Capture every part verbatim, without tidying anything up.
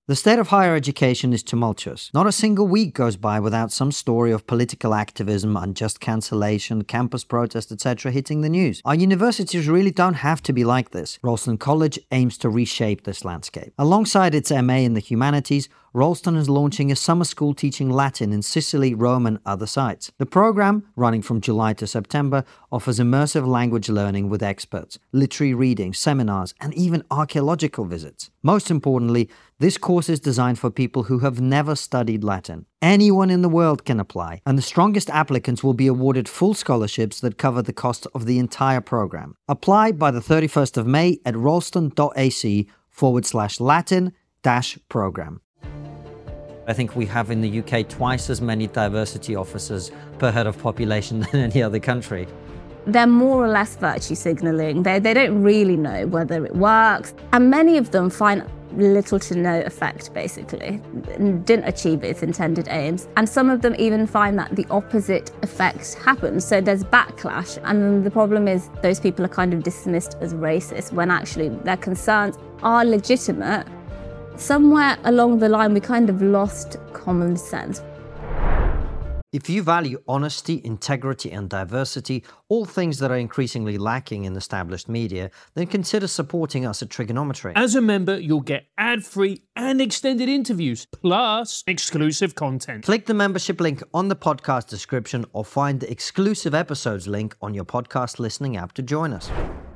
The state of higher education is tumultuous. Not a single week goes by without some story of political activism, unjust cancellation, campus protest, et cetera hitting the news. Our universities really don't have to be like this. Ralston College aims to reshape this landscape. Alongside its M A in the humanities, Ralston is launching a summer school teaching Latin in Sicily, Rome and other sites. The program, running from July to September, offers immersive language learning with experts, literary reading, seminars and even archaeological visits. Most importantly, this course is designed for people who have never studied Latin. Anyone in the world can apply, and the strongest applicants will be awarded full scholarships that cover the cost of the entire program. Apply by the thirty-first of May at ralston.ac forward slash Latin dash program. I think we have in the U K twice as many diversity officers per head of population than any other country. They're more or less virtue signalling. They, they don't really know whether it works. And many of them find little to no effect, basically. Didn't achieve its intended aims. And some of them even find that the opposite effect happens. So there's backlash. And the problem is those people are kind of dismissed as racist when actually their concerns are legitimate. Somewhere along the line, we kind of lost common sense. If you value honesty, integrity and diversity, all things that are increasingly lacking in established media, then consider supporting us at Trigonometry. As a member, you'll get ad-free and extended interviews, plus exclusive content. Click the membership link on the podcast description or find the exclusive episodes link on your podcast listening app to join us.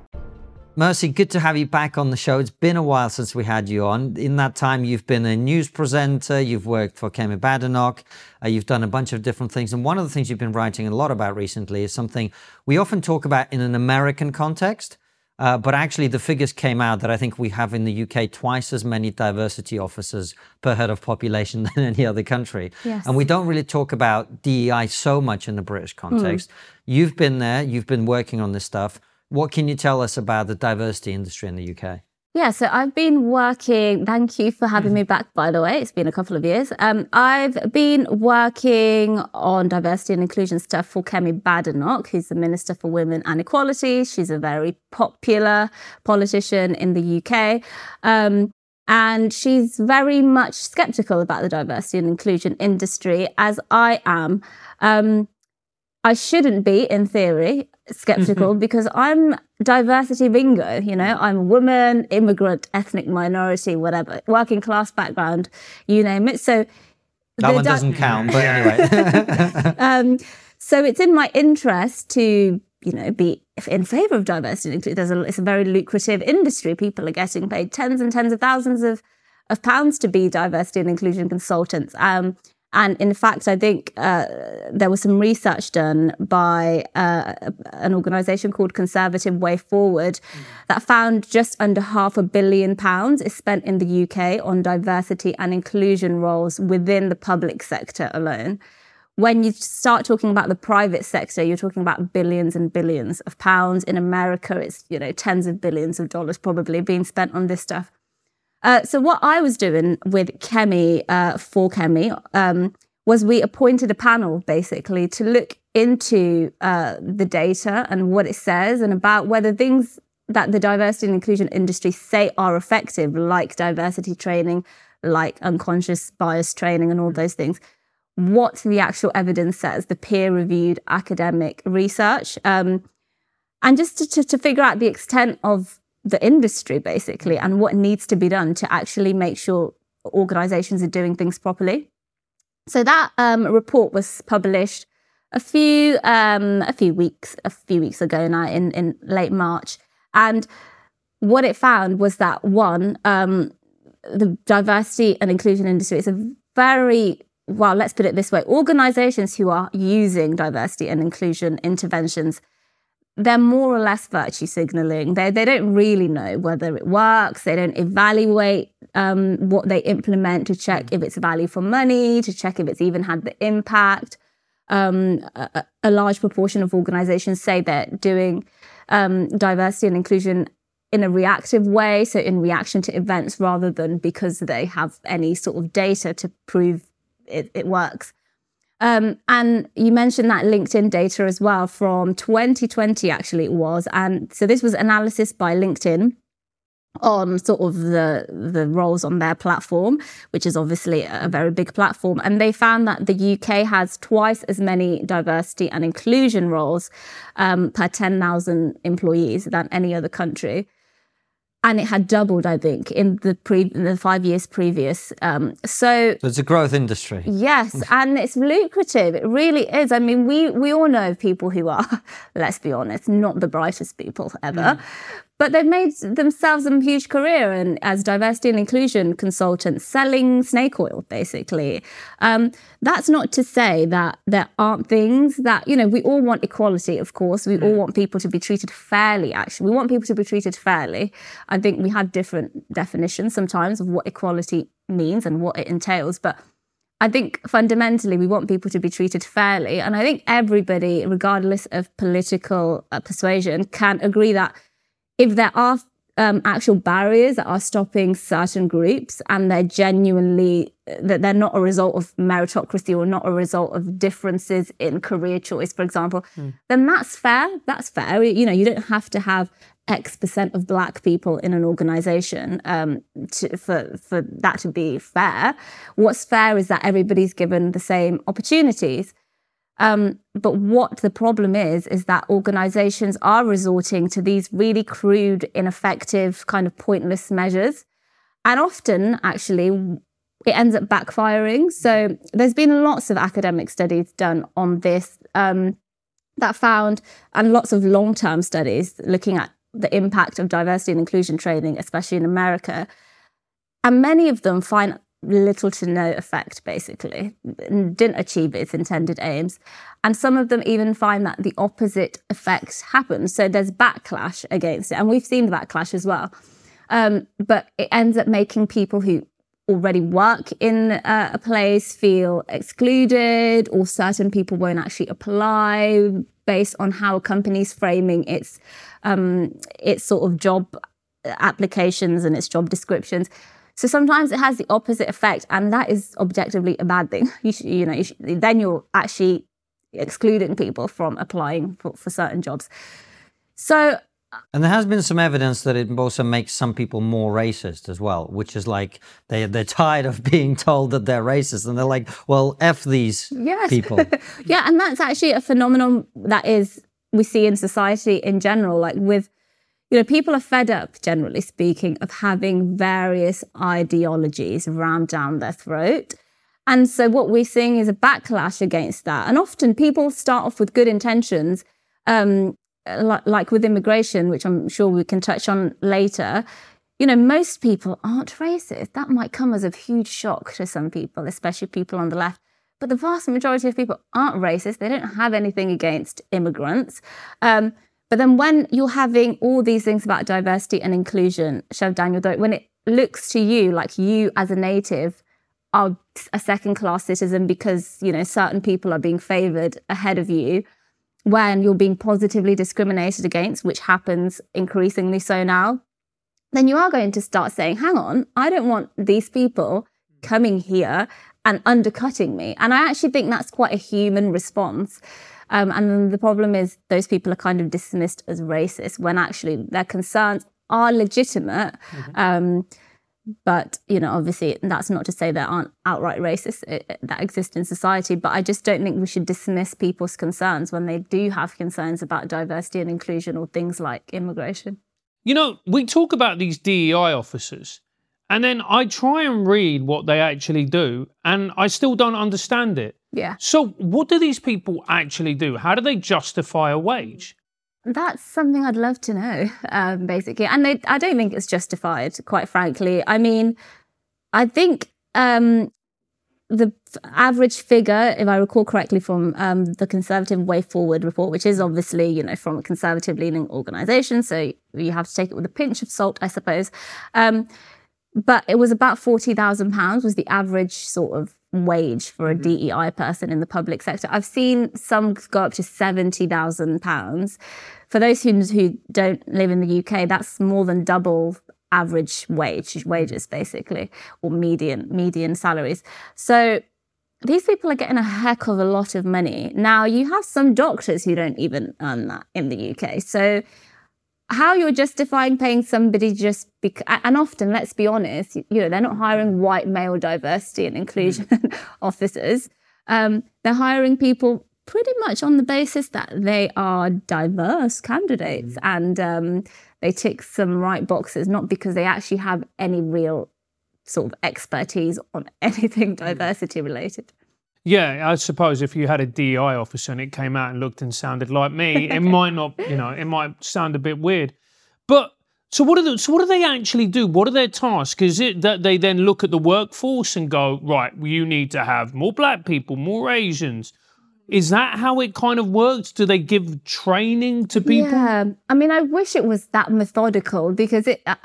Mercy, good to have you back on the show. It's been a while since we had you on. In that time, you've been a news presenter, you've worked for Kemi Badenoch, uh, you've done a bunch of different things. And one of the things you've been writing a lot about recently is something we often talk about in an American context, uh, but actually the figures came out that I think we have in the U K twice as many diversity officers per head of population than any other country. Yes. And we don't really talk about D E I so much in the British context. Mm. You've been there, you've been working on this stuff. What can you tell us about the diversity industry in the U K? Yeah, so I've been working, thank you for having me back, by the way. It's been a couple of years. Um, I've been working on diversity and inclusion stuff for Kemi Badenoch, who's the Minister for Women and Equality. She's a very popular politician in the U K. Um, and she's very much sceptical about the diversity and inclusion industry, as I am. Um, I shouldn't be, in theory, skeptical because I'm diversity bingo, you know, I'm a woman, immigrant, ethnic minority, whatever, working class background, you name it. So that one doesn't count, but anyway. um, so it's in my interest to, you know, be in favour of diversity and inclusion. There's a, it's a very lucrative industry. People are getting paid tens and tens of thousands of, of pounds to be diversity and inclusion consultants. Um, And in fact, I think uh, there was some research done by uh, an organisation called Conservative Way Forward mm. that found just under half a billion pounds is spent in the U K on diversity and inclusion roles within the public sector alone. When you start talking about the private sector, you're talking about billions and billions of pounds. In America, it's, you know, tens of billions of dollars probably being spent on this stuff. Uh, so what I was doing with Kemi, uh, for Kemi, um, was we appointed a panel basically to look into uh, the data and what it says and about whether things that the diversity and inclusion industry say are effective, like diversity training, like unconscious bias training and all those things, what the actual evidence says, the peer-reviewed academic research, um, and just to, to, to figure out the extent of the industry, basically, and what needs to be done to actually make sure organisations are doing things properly. So that um, report was published a few um, a few weeks a few weeks ago now, in, in late March, and what it found was that one, um, the diversity and inclusion industry is a very well, let's put it this way: organisations who are using diversity and inclusion interventions, they're more or less virtue signalling. They they don't really know whether it works. They don't evaluate um, what they implement to check if it's value for money, to check if it's even had the impact. Um, a, a large proportion of organizations say they're doing um, diversity and inclusion in a reactive way, so in reaction to events rather than because they have any sort of data to prove it, it works. Um, and you mentioned that LinkedIn data as well from twenty twenty, actually it was. And so this was analysis by LinkedIn on sort of the the roles on their platform, which is obviously a very big platform. And they found that the U K has twice as many diversity and inclusion roles um, per ten thousand employees than any other country. And it had doubled, I think, in the pre in the five years previous. Um, so, so it's a growth industry. Yes, and it's lucrative. It really is. I mean, we we all know people who are, let's be honest, not the brightest people ever. Mm. But they've made themselves a huge career in, as diversity and inclusion consultants, selling snake oil, basically. Um, that's not to say that there aren't things that, you know, we all want equality, of course. We all want people to be treated fairly, actually. We want people to be treated fairly. I think we have different definitions sometimes of what equality means and what it entails. But I think fundamentally we want people to be treated fairly. And I think everybody, regardless of political uh, persuasion, can agree that if there are um, actual barriers that are stopping certain groups and they're genuinely, that they're not a result of meritocracy or not a result of differences in career choice, for example, mm. then that's fair. That's fair. You know, you don't have to have X percent of black people in an organization um, to, for, for that to be fair. What's fair is that everybody's given the same opportunities. Um, but what the problem is, is that organizations are resorting to these really crude, ineffective, kind of pointless measures. And often, actually, it ends up backfiring. So there's been lots of academic studies done on this um, that found, and lots of long-term studies looking at the impact of diversity and inclusion training, especially in America. And many of them find little to no effect, basically, didn't achieve its intended aims. And some of them even find that the opposite effect happens. So there's backlash against it. And we've seen the backlash as well. Um, but it ends up making people who already work in uh, a place feel excluded, or certain people won't actually apply based on how a company's framing its, um, its sort of job applications and its job descriptions. So sometimes it has the opposite effect, and that is objectively a bad thing. You, should, you know, you should, then you're actually excluding people from applying for, for certain jobs. So, and there has been some evidence that it also makes some people more racist as well, which is like they they're tired of being told that they're racist, and they're like, well, F these yes. people. Yeah, and that's actually a phenomenon that is we see in society in general, like with. You know, people are fed up, generally speaking, of having various ideologies rammed down their throat. And so what we're seeing is a backlash against that. And often people start off with good intentions, um, like, like with immigration, which I'm sure we can touch on later. You know, most people aren't racist. That might come as a huge shock to some people, especially people on the left. But the vast majority of people aren't racist. They don't have anything against immigrants. Um, But then when you're having all these things about diversity and inclusion shoved down your throat, when it looks to you like you as a native are a second-class citizen because, you know, certain people are being favoured ahead of you, when you're being positively discriminated against, which happens increasingly so now, then you are going to start saying, hang on, I don't want these people coming here and undercutting me. And I actually think that's quite a human response. Um, and then the problem is those people are kind of dismissed as racist when actually their concerns are legitimate. Mm-hmm. Um, but, you know, obviously that's not to say there aren't outright racists that exist in society. But I just don't think we should dismiss people's concerns when they do have concerns about diversity and inclusion or things like immigration. You know, we talk about these D E I officers, and then I try and read what they actually do, and I still don't understand it. Yeah. So what do these people actually do? How do they justify a wage? That's something I'd love to know, um, basically. And they, I don't think it's justified, quite frankly. I mean, I think um, the average figure, if I recall correctly from um, the Conservative Way Forward report, which is obviously, you know, from a conservative-leaning organisation, so you have to take it with a pinch of salt, I suppose. Um, but it was about forty thousand pounds was the average sort of wage for a D E I person in the public sector. I've seen some go up to seventy thousand pounds. For those who, who don't live in the U K, that's more than double average wage, wages basically, or median, median salaries. So these people are getting a heck of a lot of money. Now, you have some doctors who don't even earn that in the U K. So how you're justifying paying somebody just because, and often, let's be honest, you know, they're not hiring white male diversity and inclusion mm. officers. Um, they're hiring people pretty much on the basis that they are diverse candidates mm. and um, they tick some right boxes, not because they actually have any real sort of expertise on anything diversity related. Yeah, I suppose if you had a D E I officer and it came out and looked and sounded like me, it might not, you know, it might sound a bit weird. But so what do the, so what do they actually do? What are their tasks? Is it that they then look at the workforce and go, right, well, you need to have more black people, more Asians? Is that how it kind of works? Do they give training to people? Yeah, I mean, I wish it was that methodical because it. Uh,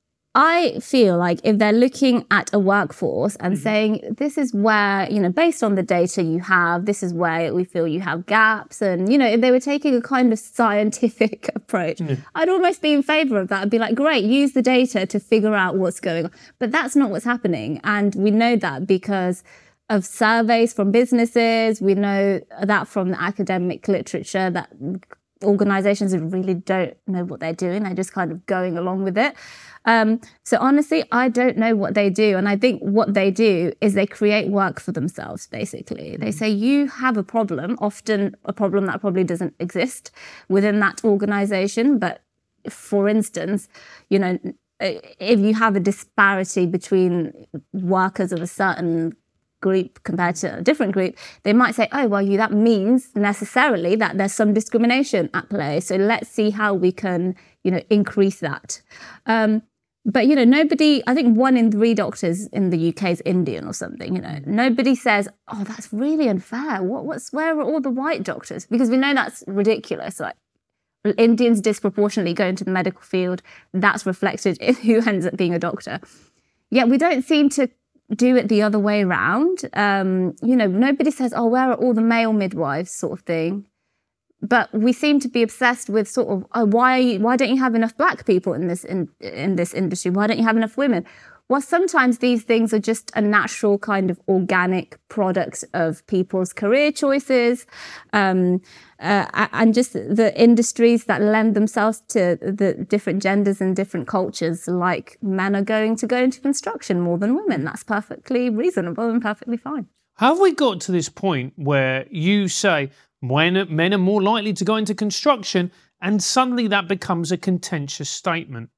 I feel like if they're looking at a workforce and mm-hmm. saying, this is where, you know, based on the data you have, this is where we feel you have gaps. And, you know, if they were taking a kind of scientific approach, mm-hmm. I'd almost be in favor of that. I'd be like, great, use the data to figure out what's going on. But that's not what's happening. And we know that because of surveys from businesses. We know that from the academic literature that organizations really don't know what they're doing. They're just kind of going along with it. Um, so honestly, I don't know what they do. And I think what they do is they create work for themselves, basically. Mm-hmm. They say, you have a problem, often a problem that probably doesn't exist within that organization. But for instance, you know, if you have a disparity between workers of a certain group compared to a different group, they might say, oh, well, you, that means necessarily that there's some discrimination at play. So let's see how we can, you know, increase that. Um, but, you know, nobody, I think one in three doctors in the U K is Indian or something, you know, nobody says, oh, that's really unfair. What, what's, where are all the white doctors? Because we know that's ridiculous. Like, Indians disproportionately go into the medical field. That's reflected in who ends up being a doctor. Yet we don't seem to do it the other way around. Um, you know, nobody says, oh, where are all the male midwives sort of thing. But we seem to be obsessed with sort of, oh, why are you, why don't you have enough black people in this in, in this industry? Why don't you have enough women? Well, sometimes these things are just a natural kind of organic product of people's career choices um, uh, and just the industries that lend themselves to the different genders and different cultures, like men are going to go into construction more than women. That's perfectly reasonable and perfectly fine. How have we got to this point where you say when men are more likely to go into construction and suddenly that becomes a contentious statement?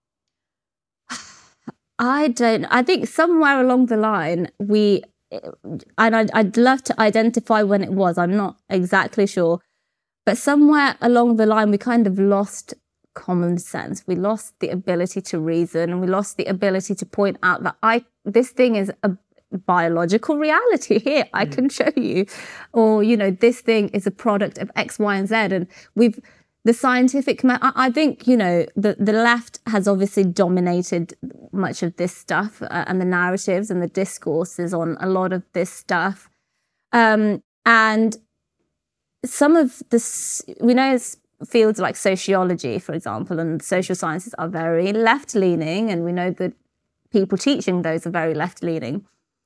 I don't, I think somewhere along the line, we, and I'd, I'd love to identify when it was, I'm not exactly sure, but somewhere along the line, we kind of lost common sense. We lost the ability to reason, and we lost the ability to point out that I, this thing is a biological reality here. I mm. can show you, or, you know, this thing is a product of X, Y, and Z. And we've, the scientific, I think, you know, the, the left has obviously dominated much of this stuff uh, and the narratives and the discourses on a lot of this stuff. Um, and some of this, we know fields like sociology, for example, and social sciences are very left-leaning, and we know that people teaching those are very left-leaning.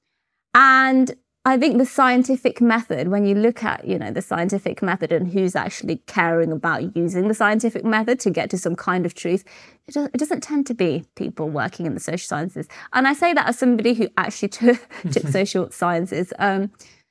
And I think the scientific method, when you look at, you know, the scientific method and who's actually caring about using the scientific method to get to some kind of truth, it, does, it doesn't tend to be people working in the social sciences. And I say that as somebody who actually took, took social sciences. Um,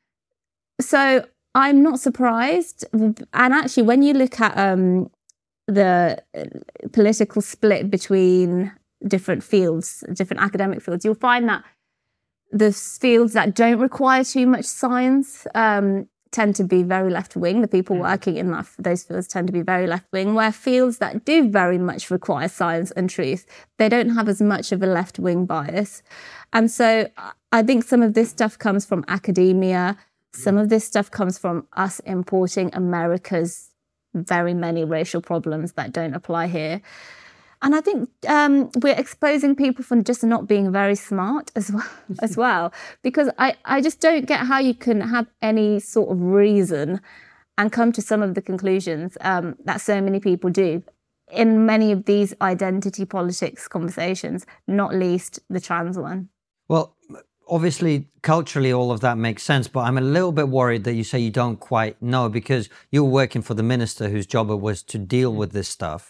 so I'm not surprised. And actually, when you look at um, the political split between different fields, different academic fields, you'll find that the fields that don't require too much science um, tend to be very left-wing. The people working in that, those fields tend to be very left-wing, where fields that do very much require science and truth, they don't have as much of a left-wing bias. And so I think some of this stuff comes from academia. Some of this stuff comes from us importing America's very many racial problems that don't apply here. And I think um, we're exposing people for just not being very smart as well, as well. Because I, I just don't get how you can have any sort of reason and come to some of the conclusions um, that so many people do in many of these identity politics conversations, not least the trans one. Well, obviously, culturally, all of that makes sense, but I'm a little bit worried that you say you don't quite know, because you're working for the minister whose job it was to deal with this stuff.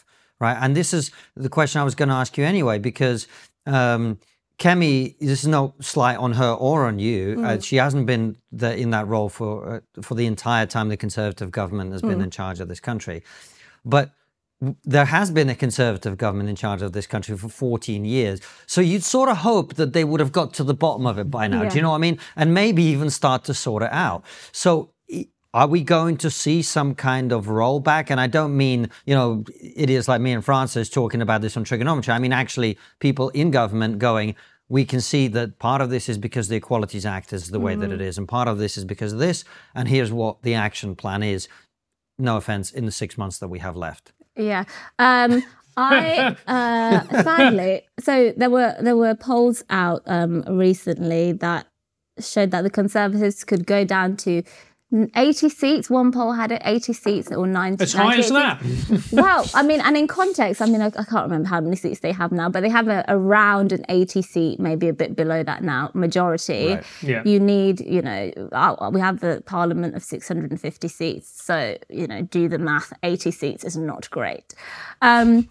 right? And this is the question I was going to ask you anyway, because um, Kemi, this is no slight on her or on you. Mm. Uh, she hasn't been the, in that role for uh, for the entire time the Conservative government has been mm. in charge of this country. But there has been a Conservative government in charge of this country for fourteen years. So you'd sort of hope that they would have got to the bottom of it by now. Yeah. Do you know what I mean? And maybe even start to sort it out. So are we going to see some kind of rollback? And I don't mean, you know, idiots like me and Francis talking about this on Trigonometry. I mean, actually, people in government going, we can see that part of this is because the Equalities Act is the way mm. that it is, and part of this is because of this, and here's what the action plan is. No offense, in the six months that we have left. Yeah. Um, I uh, sadly, so there were there were polls out um, recently that showed that the Conservatives could go down to eighty seats. One poll had it eighty seats or ninety. As high as that? Well, I mean, and in context, I mean, I, I can't remember how many seats they have now, but they have a, around an eighty seat, maybe a bit below that now, majority. Right. Yeah. You need, you know, we have the Parliament of six hundred fifty seats. So, you know, do the math. eighty seats is not great. Um,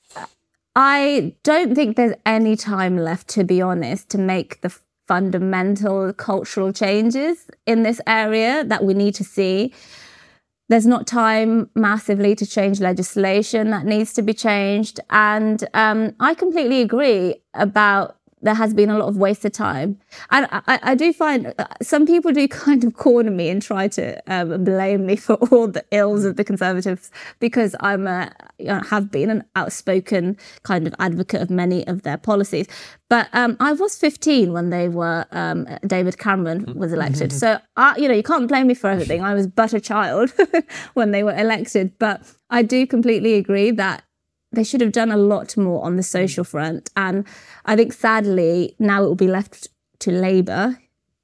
I don't think there's any time left, to be honest, to make the fundamental cultural changes in this area that we need to see. There's not time massively to change legislation that needs to be changed. And um, I completely agree about there has been a lot of wasted time. And I, I do find some people do kind of corner me and try to um, blame me for all the ills of the Conservatives because I'm a, you know, have been an outspoken kind of advocate of many of their policies. But um, I was fifteen when they were, um, David Cameron was elected. So, I, you know, you can't blame me for everything. I was but a child when they were elected. But I do completely agree that they should have done a lot more on the social front. And I think, sadly, now it will be left to Labour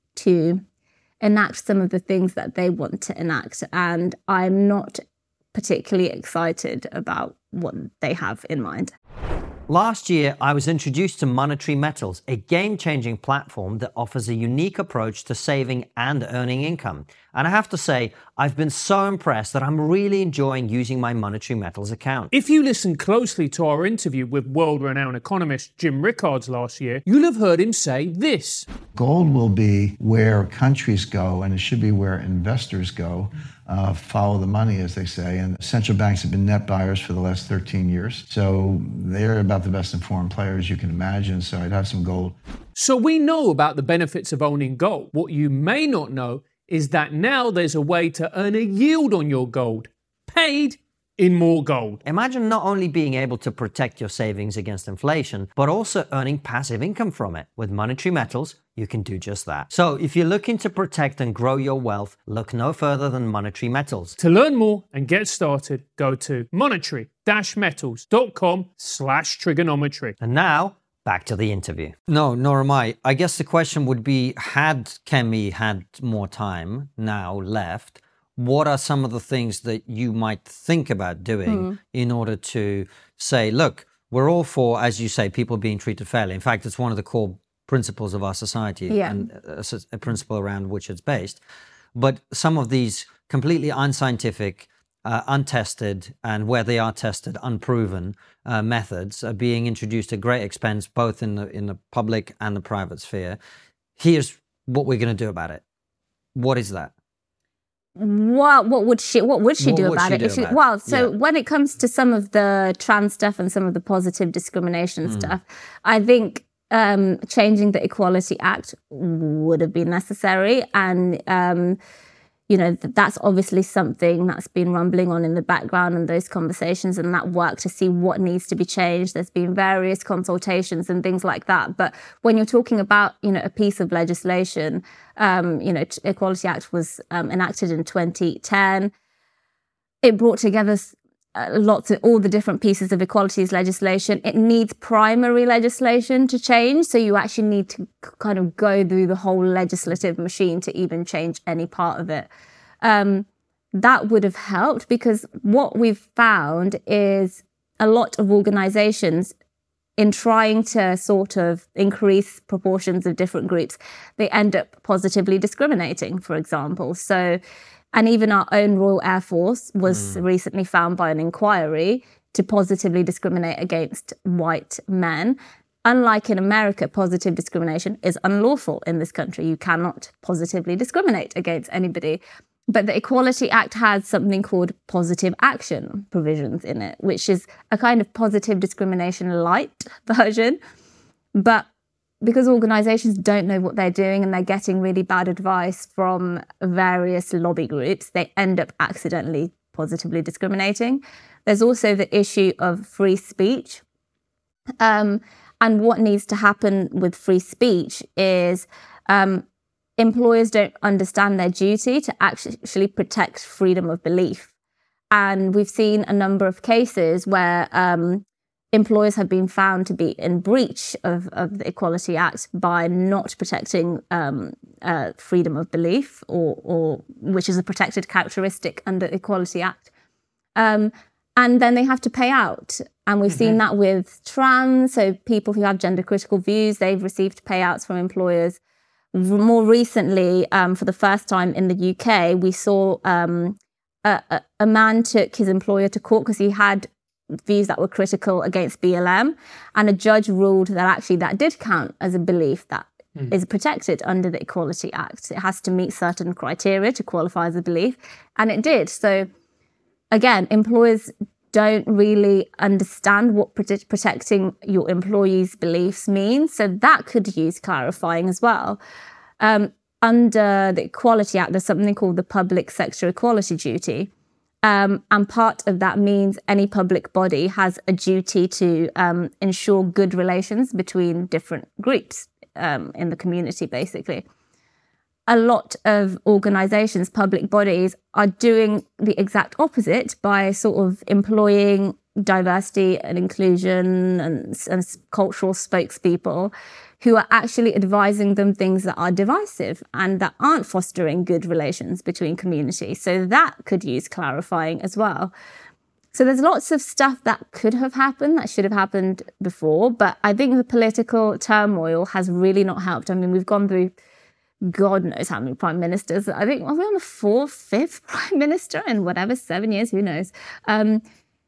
to enact some of the things that they want to enact. And I'm not particularly excited about what they have in mind. Last year, I was introduced to Monetary Metals, a game-changing platform that offers a unique approach to saving and earning income. And I have to say, I've been so impressed that I'm really enjoying using my Monetary Metals account. If you listened closely to our interview with world-renowned economist Jim Rickards last year, you'll have heard him say this. Gold will be where countries go, and it should be where investors go. Uh, follow the money, as they say. And central banks have been net buyers for the last thirteen years. So they're about the best informed players you can imagine. So I'd have some gold. So we know about the benefits of owning gold. What you may not know is that now there's a way to earn a yield on your gold, paid in more gold. Imagine not only being able to protect your savings against inflation, but also earning passive income from it. With Monetary Metals, you can do just that. So if you're looking to protect and grow your wealth, look no further than Monetary Metals. To learn more and get started, go to monetary dash metals dot com slash trigonometry. And now, back to the interview. No, nor am I. I guess the question would be, had Kemi had more time now left, what are some of the things that you might think about doing mm. in order to say, look, we're all for, as you say, people being treated fairly. In fact, it's one of the core principles of our society yeah. and a, a principle around which it's based. But some of these completely unscientific, uh, untested, and where they are tested, unproven uh, methods are being introduced at great expense, both in the in the public and the private sphere. Here's what we're going to do about it. What is that? What what would she what would she what do would about she it? do If she, about well, it? so Yeah. when it comes to some of the trans stuff and some of the positive discrimination Mm. stuff, I think um, changing the Equality Act would have been necessary, and um, you know th- that's obviously something that's been rumbling on in the background in those conversations and that work to see what needs to be changed. There's been various consultations and things like that, but when you're talking about you know a piece of legislation. Um, you know, Equality Act was um, enacted in twenty ten. It brought together uh, lots of all the different pieces of equalities legislation. It needs primary legislation to change, so you actually need to kind of go through the whole legislative machine to even change any part of it. Um, that would have helped because what we've found is a lot of organisations in trying to sort of increase proportions of different groups, they end up positively discriminating, for example. So, and even our own Royal Air Force was mm. recently found by an inquiry to positively discriminate against white men. Unlike in America, positive discrimination is unlawful in this country. You cannot positively discriminate against anybody. But the Equality Act has something called positive action provisions in it, which is a kind of positive discrimination light version. But because organisations don't know what they're doing and they're getting really bad advice from various lobby groups, they end up accidentally positively discriminating. There's also the issue of free speech. Um, and what needs to happen with free speech is um, employers don't understand their duty to actually protect freedom of belief. And we've seen a number of cases where um, employers have been found to be in breach of, of the Equality Act by not protecting um, uh, freedom of belief, or, or which is a protected characteristic under the Equality Act. Um, and then they have to pay out. And we've mm-hmm. seen that with trans, so people who have gender critical views, they've received payouts from employers. More recently, um, for the first time in the U K, we saw um, a, a man took his employer to court because he had views that were critical against B L M, and a judge ruled that actually that did count as a belief that mm. is protected under the Equality Act. It has to meet certain criteria to qualify as a belief, and it did. So again, employers don't really understand what prote- protecting your employees' beliefs means, so that could use clarifying as well. Um, under the Equality Act, there's something called the Public Sector Equality Duty. Um, and part of that means any public body has a duty to um, ensure good relations between different groups um, in the community, basically. A lot of organisations, public bodies, are doing the exact opposite by sort of employing diversity and inclusion and, and cultural spokespeople who are actually advising them things that are divisive and that aren't fostering good relations between communities. So that could use clarifying as well. So there's lots of stuff that could have happened, that should have happened before, but I think the political turmoil has really not helped. I mean, we've gone through God knows how many prime ministers. I think, are we on the fourth, fifth prime minister in whatever, seven years, who knows? Um,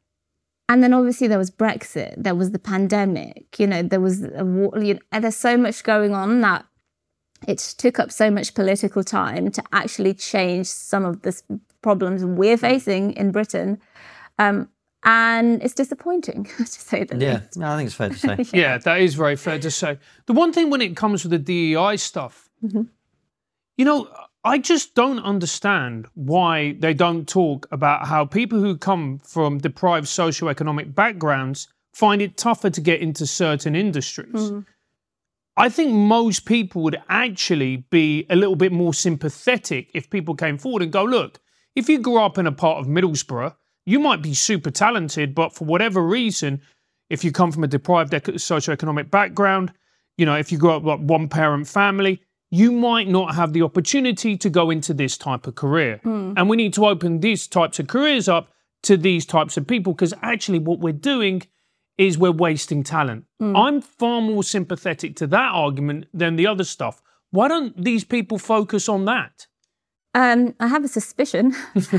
And then obviously there was Brexit, there was the pandemic, you know, there was a war, you know, and there's so much going on that it took up so much political time to actually change some of the problems we're facing in Britain. Um, and it's disappointing, to say the yeah, least. no, I think it's fair to say. yeah. yeah, that is very fair to say. The one thing when it comes with the D E I stuff, mm-hmm. you know, I just don't understand why they don't talk about how people who come from deprived socioeconomic backgrounds find it tougher to get into certain industries. Mm. I think most people would actually be a little bit more sympathetic if people came forward and go, look, if you grew up in a part of Middlesbrough, you might be super talented, but for whatever reason, if you come from a deprived socioeconomic background, you know, if you grew up like one parent family, you might not have the opportunity to go into this type of career. Mm. And we need to open these types of careers up to these types of people, because actually what we're doing is we're wasting talent. Mm. I'm far more sympathetic to that argument than the other stuff. Why don't these people focus on that? Um, I have a suspicion.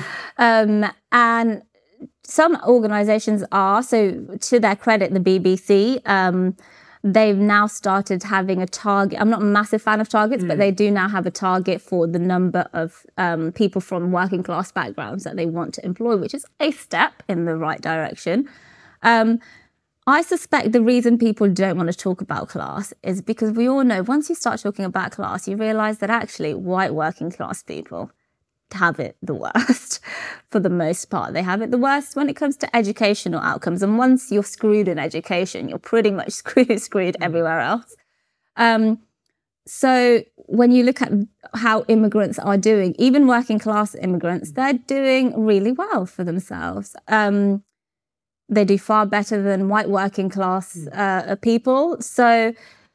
um, and some organisations are, so to their credit, the B B C, um, they've now started having a target. I'm not a massive fan of targets, mm. but they do now have a target for the number of um, people from working class backgrounds that they want to employ, which is a step in the right direction. Um, I suspect the reason people don't want to talk about class is because we all know once you start talking about class, you realise that actually white working class people have it the worst for the most part. They have it the worst when it comes to educational outcomes. And once you're screwed in education, you're pretty much screwed, screwed everywhere else. Um, so when you look at how immigrants are doing, even working class immigrants, they're doing really well for themselves. Um, they do far better than white working class uh, people. So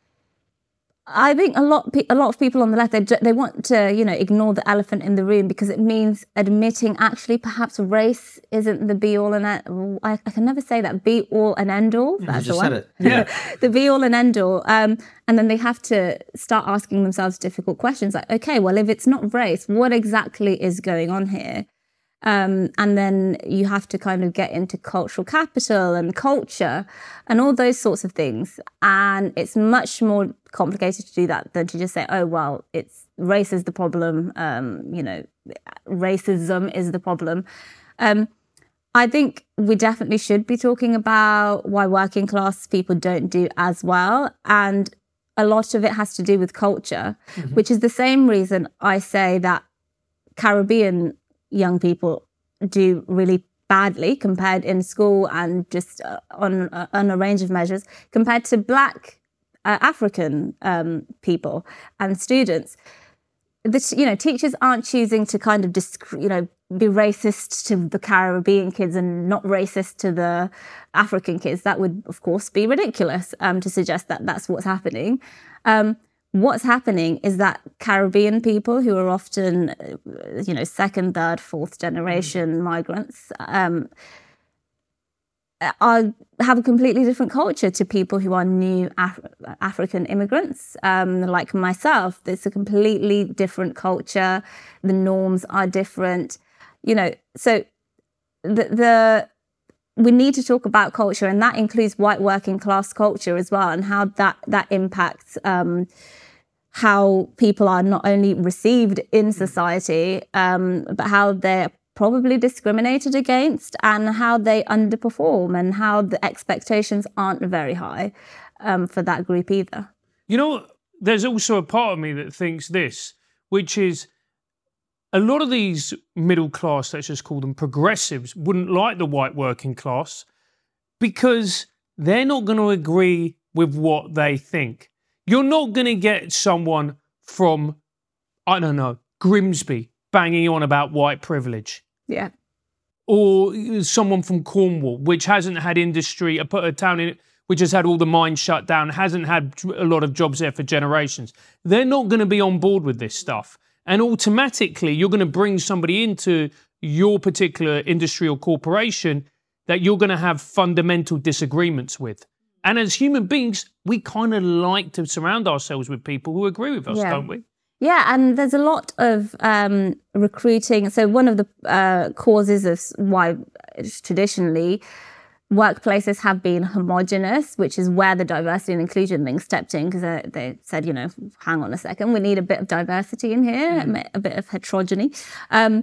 I think a lot, a lot of people on the left, they they want to, you know, ignore the elephant in the room because it means admitting actually perhaps race isn't the be all and end. I, I can never say that be all and end all. You That's just the said one. it. Yeah. The be all and end all. Um, and then they have to start asking themselves difficult questions like, okay, well, if it's not race, what exactly is going on here? Um, and then you have to kind of get into cultural capital and culture and all those sorts of things. And it's much more complicated to do that than to just say, oh, well, it's race is the problem. Um, you know, racism is the problem. Um, I think we definitely should be talking about why working class people don't do as well. And a lot of it has to do with culture, mm-hmm. which is the same reason I say that Caribbean young people do really badly compared in school and just uh, on, uh, on a range of measures compared to Black uh, African um, people and students. The, you know, teachers aren't choosing to kind of, disc, you know, be racist to the Caribbean kids and not racist to the African kids. That would, of course, be ridiculous um, to suggest that that's what's happening. Um, what's happening is that Caribbean people who are often, you know, second, third, fourth generation migrants um, are have a completely different culture to people who are new Af- African immigrants, um, like myself. It's a completely different culture. The norms are different, you know. So the, the we need to talk about culture, and that includes white working class culture as well, and how that that impacts um, how people are not only received in society, um, but how they're probably discriminated against and how they underperform and how the expectations aren't very high um, for that group either. You know, there's also a part of me that thinks this, which is a lot of these middle class, let's just call them progressives, wouldn't like the white working class because they're not going to agree with what they think. You're not going to get someone from, I don't know, Grimsby banging on about white privilege. Yeah. Or someone from Cornwall, which hasn't had industry, a, a town in it, which has had all the mines shut down, hasn't had a lot of jobs there for generations. They're not going to be on board with this stuff. And automatically, you're going to bring somebody into your particular industry or corporation that you're going to have fundamental disagreements with. And as human beings, we kind of like to surround ourselves with people who agree with us, yeah. don't we? Yeah, and there's a lot of um, recruiting. So one of the uh, causes of why traditionally workplaces have been homogenous, which is where the diversity and inclusion thing stepped in, because they, they said, you know, hang on a second, we need a bit of diversity in here, mm. a bit of heterogeny, um,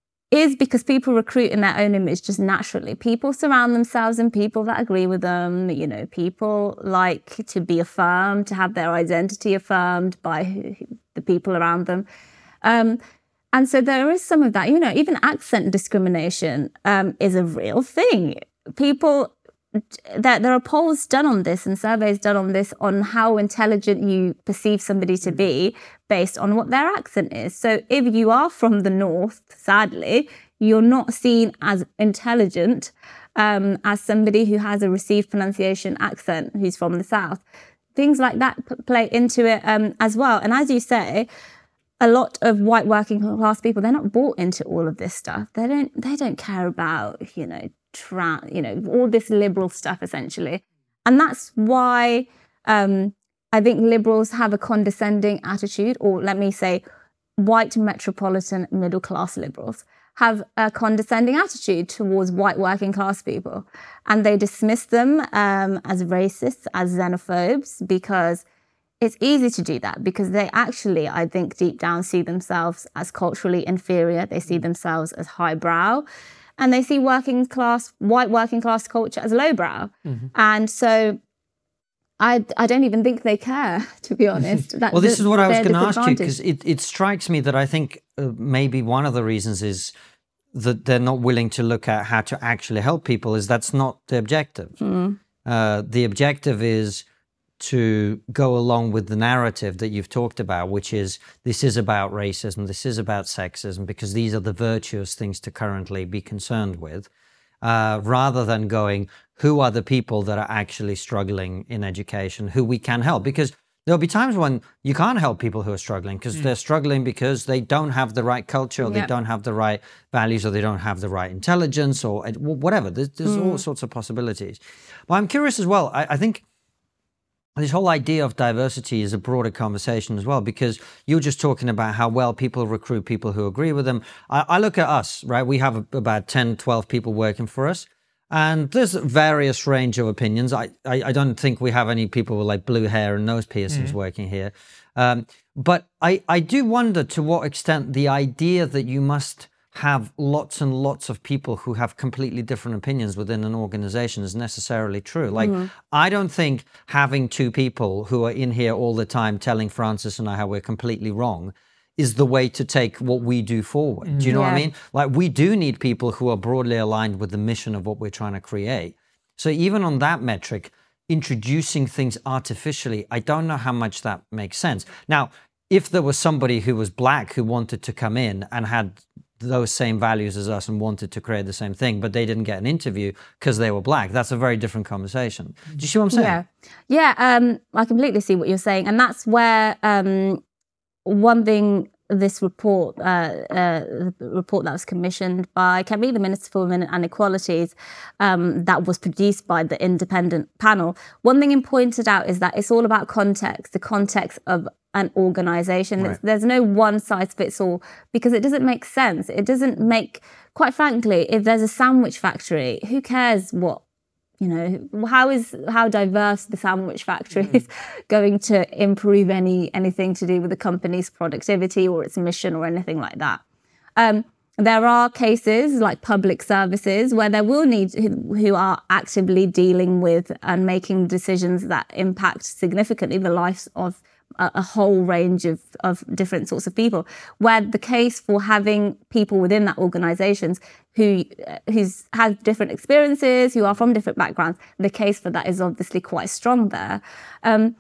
is because people recruit in their own image just naturally. People surround themselves in people that agree with them. You know, people like to be affirmed, to have their identity affirmed by who, the people around them. Um, and so there is some of that. You know, even accent discrimination um, is a real thing. People, there, there are polls done on this and surveys done on this on how intelligent you perceive somebody to be based on what their accent is. So if you are from the north, sadly, you're not seen as intelligent um, as somebody who has a received pronunciation accent who's from the south. Things like that p- play into it um, as well. And as you say, a lot of white working class people, they're not bought into all of this stuff. They don't, they don't care about, you know, Tra- you know, all this liberal stuff, essentially. And that's why um, I think liberals have a condescending attitude, or let me say, white metropolitan middle-class liberals have a condescending attitude towards white working class people. And they dismiss them um, as racists, as xenophobes, because it's easy to do that, because they actually, I think, deep down see themselves as culturally inferior. They see themselves as highbrow. And they see working class, white working class culture as lowbrow. Mm-hmm. And so I, I don't even think they care, to be honest. Well, this is what I was going to ask you, because it, it strikes me that I think uh, maybe one of the reasons is that they're not willing to look at how to actually help people is that's not the objective. Mm. Uh, the objective is to go along with the narrative that you've talked about, which is this is about racism, this is about sexism, because these are the virtuous things to currently be concerned with, uh, rather than going, who are the people that are actually struggling in education, who we can help? Because there'll be times when you can't help people who are struggling because mm. they're struggling because they don't have the right culture, or yep. they don't have the right values, or they don't have the right intelligence, or whatever. There's, there's mm. all sorts of possibilities. But I'm curious as well. I, I think This whole idea of diversity is a broader conversation as well, because you're just talking about how well people recruit people who agree with them. I, I look at us, right? We have about ten, twelve people working for us, and there's various range of opinions. I, I, I don't think we have any people with like blue hair and nose piercings mm. working here. Um, but I, I do wonder to what extent the idea that you must have lots and lots of people who have completely different opinions within an organization is necessarily true. Like, mm-hmm. I don't think having two people who are in here all the time telling Francis and I how we're completely wrong is the way to take what we do forward. Mm-hmm. Do you know yeah. what I mean? Like, we do need people who are broadly aligned with the mission of what we're trying to create. So even on that metric, introducing things artificially, I don't know how much that makes sense. Now, if there was somebody who was black who wanted to come in and had those same values as us and wanted to create the same thing, but they didn't get an interview because they were black, that's a very different conversation. Do you see what I'm saying? Yeah, yeah. Um, I completely see what you're saying, and that's where um, one thing this report, uh, uh, the report that was commissioned by Kemi, the Minister for Women and Equalities, um, that was produced by the independent panel. One thing it pointed out is that it's all about context, the context of an organization. Right. There's no one size fits all, because it doesn't make sense. It doesn't make, quite frankly, if there's a sandwich factory, who cares what, you know, how is, how diverse the sandwich factory mm-hmm. is going to improve any, anything to do with the company's productivity or its mission or anything like that. Um, There are cases like public services where there will need who are actively dealing with and making decisions that impact significantly the lives of a, a whole range of, of different sorts of people, where the case for having people within that organizations who who's have different experiences, who are from different backgrounds, the case for that is obviously quite strong there. Um,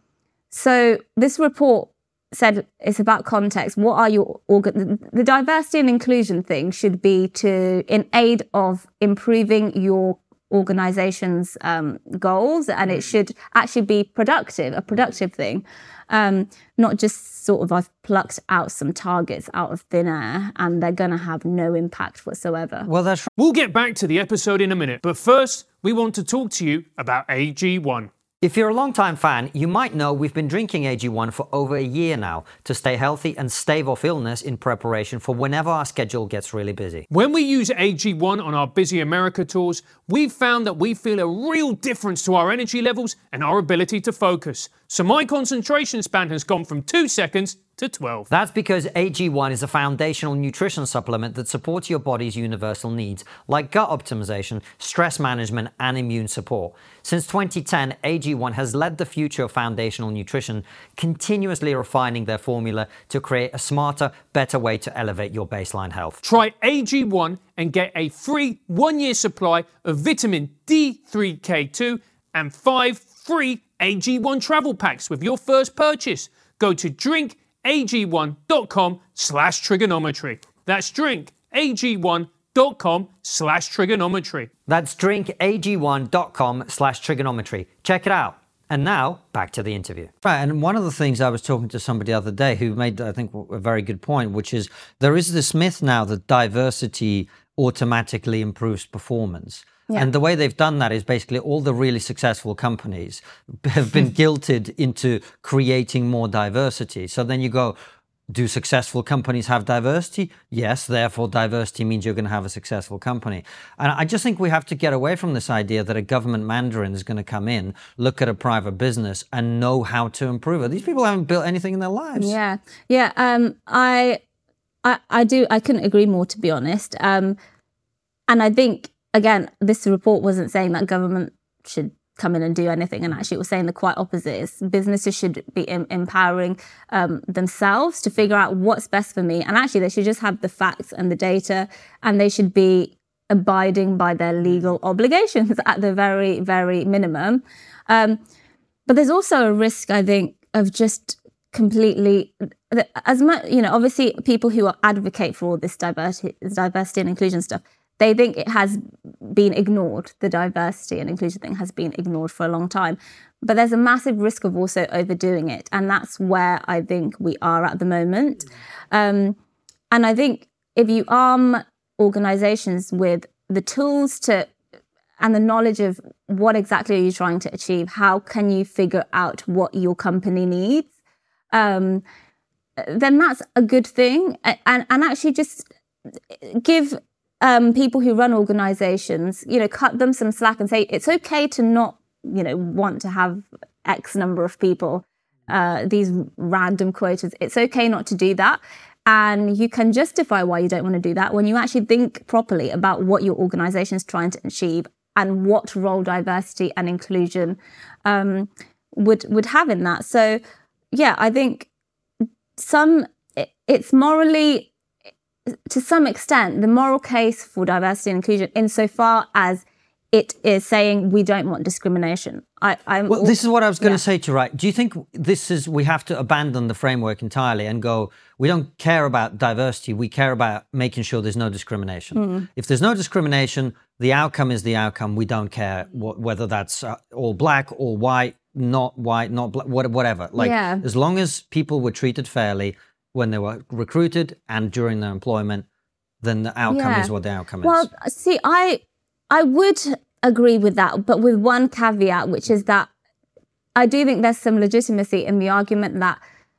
so this report said it's about context. What are your organ? The diversity and inclusion thing should be to in aid of improving your organization's um, goals, and it should actually be productive, a productive thing, um, not just sort of I've plucked out some targets out of thin air and they're going to have no impact whatsoever. Well, that's. We'll get back to the episode in a minute, but first we want to talk to you about A G one. If you're a long-time fan, you might know we've been drinking A G one for over a year now to stay healthy and stave off illness in preparation for whenever our schedule gets really busy. When we use A G one on our busy America tours, we've found that we feel a real difference to our energy levels and our ability to focus. So my concentration span has gone from two seconds to twelve. That's because A G one is a foundational nutrition supplement that supports your body's universal needs, like gut optimization, stress management, and immune support. Since twenty ten, A G one has led the future of foundational nutrition, continuously refining their formula to create a smarter, better way to elevate your baseline health. Try A G one and get a free one-year supply of vitamin D three K two and five free A G one travel packs with your first purchase. Go to drink A G one dot com slash trigonometry. That's drink A G one dot com slash trigonometry. That's drink A G one dot com slash trigonometry. Check it out. And now, back to the interview. Right, and one of the things I was talking to somebody the other day who made, I think, a very good point, which is there is this myth now that diversity automatically improves performance. Yeah. And the way they've done that is basically all the really successful companies have been guilted into creating more diversity. So then you go, do successful companies have diversity? Yes, therefore diversity means you're going to have a successful company. And I just think we have to get away from this idea that a government mandarin is going to come in, look at a private business and know how to improve it. These people haven't built anything in their lives. Yeah, yeah. Um, I, I, I do. I couldn't agree more, to be honest. Um, and I think, again, this report wasn't saying that government should come in and do anything, and actually it was saying the quite opposite. Is businesses should be em- empowering um, themselves to figure out what's best for me, and actually they should just have the facts and the data, and they should be abiding by their legal obligations at the very, very minimum. Um, but there's also a risk, I think, of just completely, as much, you know, obviously people who are advocate for all this diversity, diversity and inclusion stuff, they think it has been ignored. The diversity and inclusion thing has been ignored for a long time. But there's a massive risk of also overdoing it. And that's where I think we are at the moment. Um, and I think if you arm organizations with the tools to and the knowledge of what exactly are you trying to achieve, how can you figure out what your company needs, um, then that's a good thing. And, and actually just give um, people who run organizations, you know, cut them some slack and say, it's okay to not, you know, want to have X number of people, uh, these random quotas. It's okay not to do that. And you can justify why you don't want to do that when you actually think properly about what your organization is trying to achieve and what role diversity and inclusion um, would would have in that. So, yeah, I think some it's morally, to some extent, the moral case for diversity and inclusion insofar as it is saying we don't want discrimination. I, I'm well, this is what I was going to yeah. say to you, right? Do you think this is, we have to abandon the framework entirely and go, we don't care about diversity, we care about making sure there's no discrimination. Mm. If there's no discrimination, the outcome is the outcome. We don't care what, whether that's uh, all black or white, not white, not black, whatever. Like, yeah. as long as people were treated fairly when they were recruited and during their employment, then the outcome yeah. is what the outcome well, is. Well, see, I... I would agree with that, but with one caveat, which is that I do think there's some legitimacy in the argument that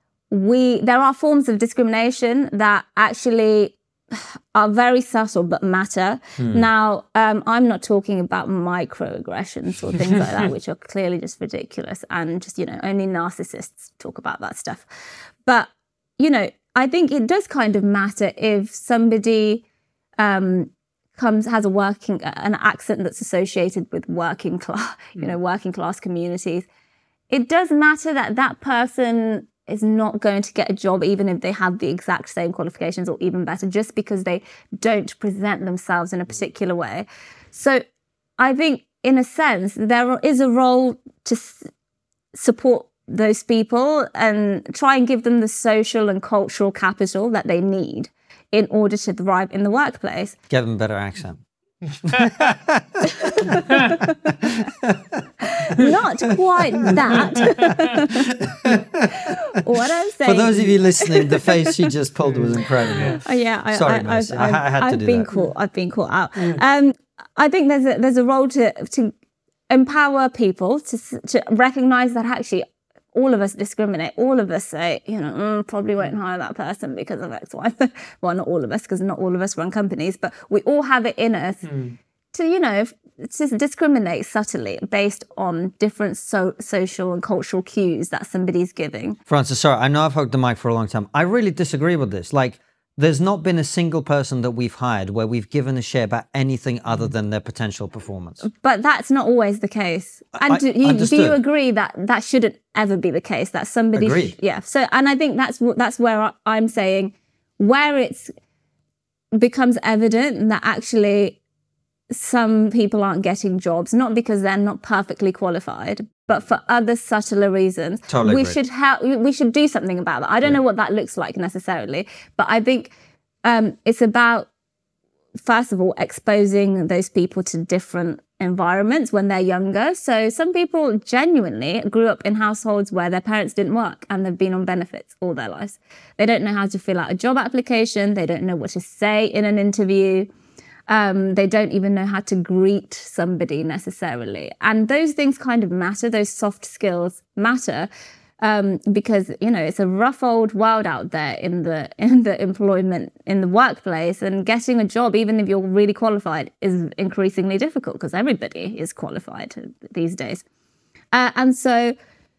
we there are forms of discrimination that actually are very subtle but matter. Hmm. Now, um, I'm not talking about microaggressions or things like that, which are clearly just ridiculous, and just, you know, only narcissists talk about that stuff. But, you know, I think it does kind of matter if somebody um, comes has a working an accent that's associated with working class, you know, working class communities. It does matter that that person is not going to get a job even if they have the exact same qualifications, or even better, just because they don't present themselves in a particular way. So I think, in a sense, there is a role to s- support those people and try and give them the social and cultural capital that they need in order to thrive in the workplace. Give them a better accent. Not quite that. What I'm saying... For those of you listening, the face she just pulled was incredible. Uh, yeah, I, Sorry, I, Mercy. I've, I, I had to I've do been that. Caught, I've been caught out. Um, I think there's a, there's a role to, to empower people to, to recognise that actually all of us discriminate. All of us say, you know, mm, probably won't hire that person because of X, Y. Well, not all of us, because not all of us run companies, but we all have it in us mm. to, you know, to discriminate subtly based on different so- social and cultural cues that somebody's giving. Frances, sorry, I know I've hugged the mic for a long time. I really disagree with this. Like, there's not been a single person that we've hired where we've given a shit about anything other than their potential performance. But that's not always the case. And I, do, you, understood. do you agree that that shouldn't ever be the case? That somebody, Agreed. Sh- yeah. So, and I think that's that's where I'm saying, where it's becomes evident that actually some people aren't getting jobs, not because they're not perfectly qualified, but for other subtler reasons. Totally we agree. should help. We should do something about that. I don't yeah. know what that looks like necessarily, but I think um, it's about, first of all, exposing those people to different environments when they're younger. So some people genuinely grew up in households where their parents didn't work and they've been on benefits all their lives. They don't know how to fill out a job application. They don't know what to say in an interview. Um, they don't even know how to greet somebody necessarily. And those things kind of matter. Those soft skills matter um, because, you know, it's a rough old world out there in the in the employment, in the workplace. And getting a job, even if you're really qualified, is increasingly difficult because everybody is qualified these days. Uh, and so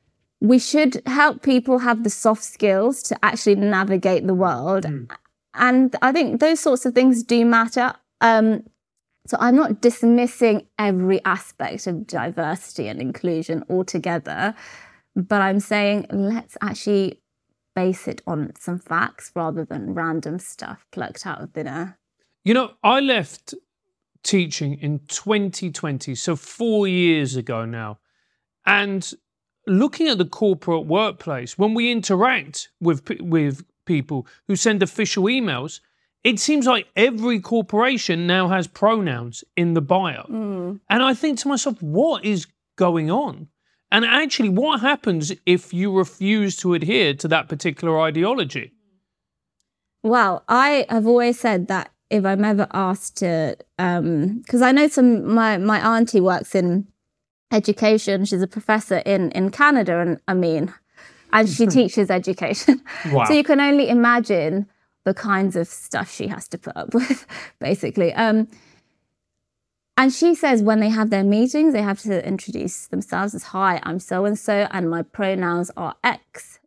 we should help people have the soft skills to actually navigate the world. Mm. And I think those sorts of things do matter. Um, so I'm not dismissing every aspect of diversity and inclusion altogether, but I'm saying let's actually base it on some facts rather than random stuff plucked out of thin air. You know, I left teaching in twenty twenty, so four years ago now, and looking at the corporate workplace, when we interact with with people who send official emails, it seems like every corporation now has pronouns in the bio. Mm. And I think to myself, what is going on? And actually, what happens if you refuse to adhere to that particular ideology? Well, I have always said that if I'm ever asked to, because um, I know some, my, my auntie works in education. She's a professor in, in Canada, and I mean, and she teaches education. Wow. So you can only imagine the kinds of stuff she has to put up with, basically. Um, and she says when they have their meetings, they have to introduce themselves as, hi, I'm so-and-so, and my pronouns are X.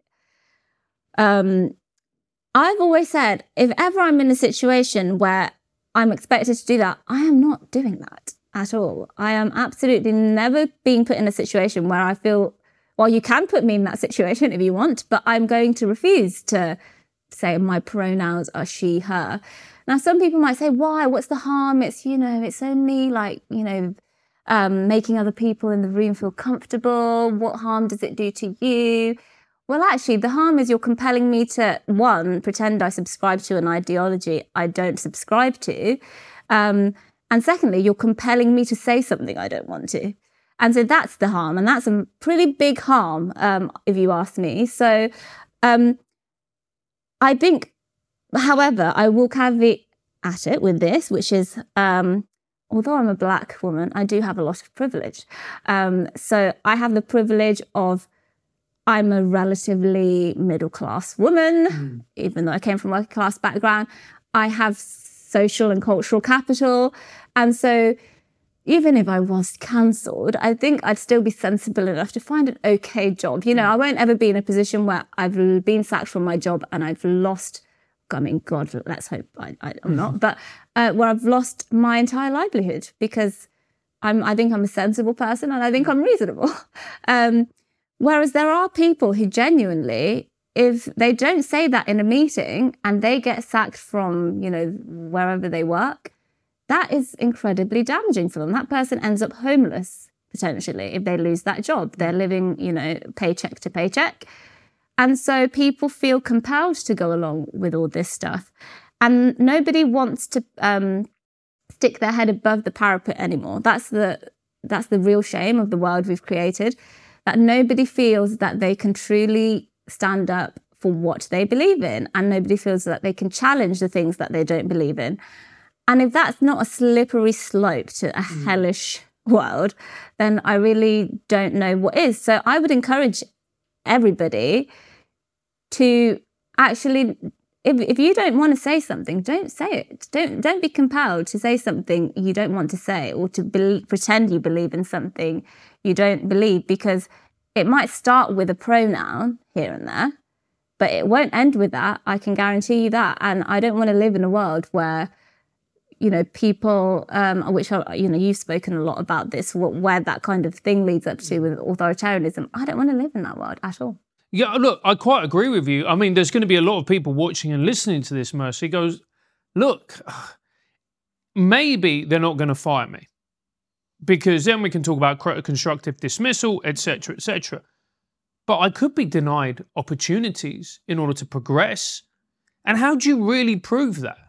Um, I've always said, if ever I'm in a situation where I'm expected to do that, I am not doing that at all. I am absolutely never being put in a situation where I feel, well, you can put me in that situation if you want, but I'm going to refuse to say my pronouns are she, her. Now, some people might say, why? What's the harm? It's, you know, it's only like, you know, um, making other people in the room feel comfortable. What harm does it do to you? Well, actually, the harm is you're compelling me to, one, pretend I subscribe to an ideology I don't subscribe to. Um, and secondly, you're compelling me to say something I don't want to. And so that's the harm. And that's a pretty big harm, um, if you ask me. So um, I think, however, I will caveat at it with this, which is, um, although I'm a black woman, I do have a lot of privilege. Um, so I have the privilege of, I'm a relatively middle-class woman, mm. even though I came from a working class background. I have social and cultural capital. And so even if I was cancelled, I think I'd still be sensible enough to find an okay job. You know, I won't ever be in a position where I've been sacked from my job and I've lost, I mean, God, let's hope I, I, I'm not, but uh, where I've lost my entire livelihood because I'm, I think I'm a sensible person and I think I'm reasonable. Um, whereas there are people who genuinely, if they don't say that in a meeting and they get sacked from, you know, wherever they work, that is incredibly damaging for them. That person ends up homeless, potentially, if they lose that job. They're living, you know, paycheck to paycheck. And so people feel compelled to go along with all this stuff. And nobody wants to um, stick their head above the parapet anymore. That's the that's the real shame of the world we've created, that nobody feels that they can truly stand up for what they believe in. And nobody feels that they can challenge the things that they don't believe in. And if that's not a slippery slope to a mm. hellish world, then I really don't know what is. So I would encourage everybody to actually, if, if you don't want to say something, don't say it. Don't don't be compelled to say something you don't want to say or to be, pretend you believe in something you don't believe, because it might start with a pronoun here and there, but it won't end with that. I can guarantee you that. And I don't want to live in a world where, you know, people, um, which are, you know, you've spoken a lot about this, where that kind of thing leads up to with authoritarianism. I don't want to live in that world at all. Yeah, look, I quite agree with you. I mean, there's going to be a lot of people watching and listening to this, Mercy, goes, look, maybe they're not going to fire me, because then we can talk about constructive dismissal, et cetera, et cetera. But I could be denied opportunities in order to progress. And how do you really prove that?